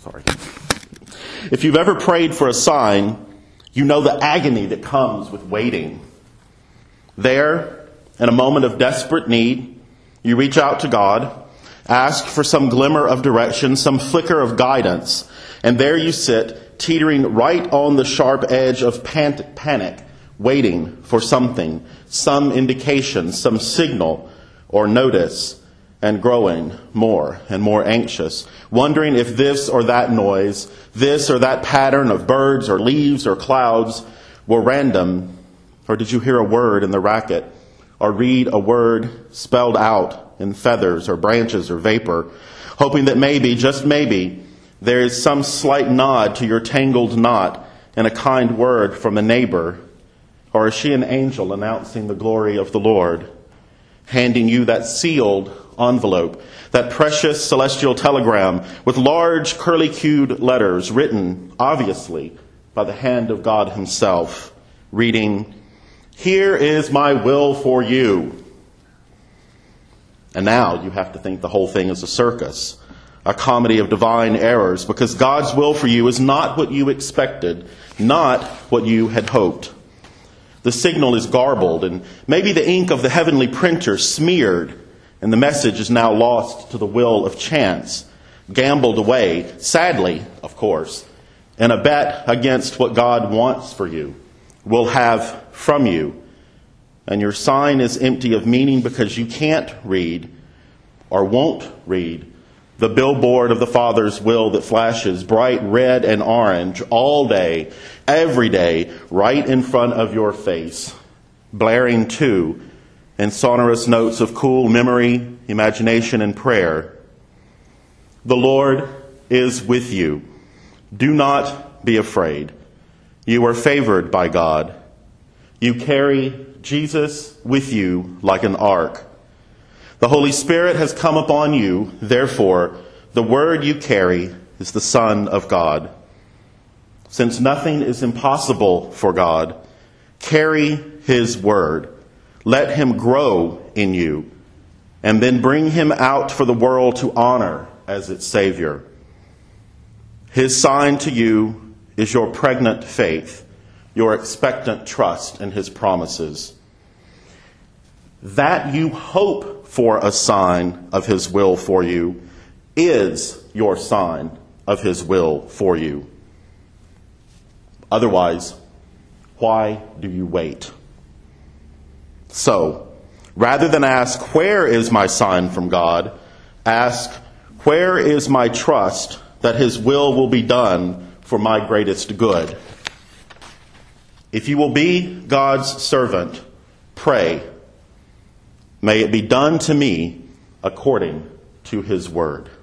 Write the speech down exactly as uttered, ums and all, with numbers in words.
Sorry. If you've ever prayed for a sign, you know the agony that comes with waiting. There, in a moment of desperate need, you reach out to God, ask for some glimmer of direction, some flicker of guidance, and there you sit, teetering right on the sharp edge of pan- panic, waiting for something, some indication, some signal or notice, and growing more and more anxious, wondering if this or that noise, this or that pattern of birds or leaves or clouds were random, or did you hear a word in the racket, or read a word spelled out in feathers or branches or vapor, hoping that maybe, just maybe, there is some slight nod to your tangled knot and a kind word from a neighbor, or is she an angel announcing the glory of the Lord, handing you that sealed envelope, that precious celestial telegram with large curly-cued letters written, obviously, by the hand of God himself, reading, "Here is my will for you." And now you have to think the whole thing is a circus, a comedy of divine errors, because God's will for you is not what you expected, not what you had hoped. The signal is garbled, and maybe the ink of the heavenly printer smeared, and the message is now lost to the will of chance, gambled away, sadly, of course, in a bet against what God wants for you, will have from you. And your sign is empty of meaning because you can't read, or won't read, the billboard of the Father's will that flashes bright red and orange all day, every day, right in front of your face, blaring too, in sonorous notes of cool memory, imagination, and prayer. The Lord is with you. Do not be afraid. You are favored by God. You carry Jesus with you like an ark. The Holy Spirit has come upon you. Therefore, the word you carry is the Son of God. Since nothing is impossible for God, carry his word. Let him grow in you, and then bring him out for the world to honor as its Savior. His sign to you is your pregnant faith, your expectant trust in his promises. That you hope for a sign of his will for you is your sign of his will for you. Otherwise, why do you wait? So, rather than ask, where is my sign from God? Ask, where is my trust that his will will be done for my greatest good? If you will be God's servant, pray, may it be done to me according to his word.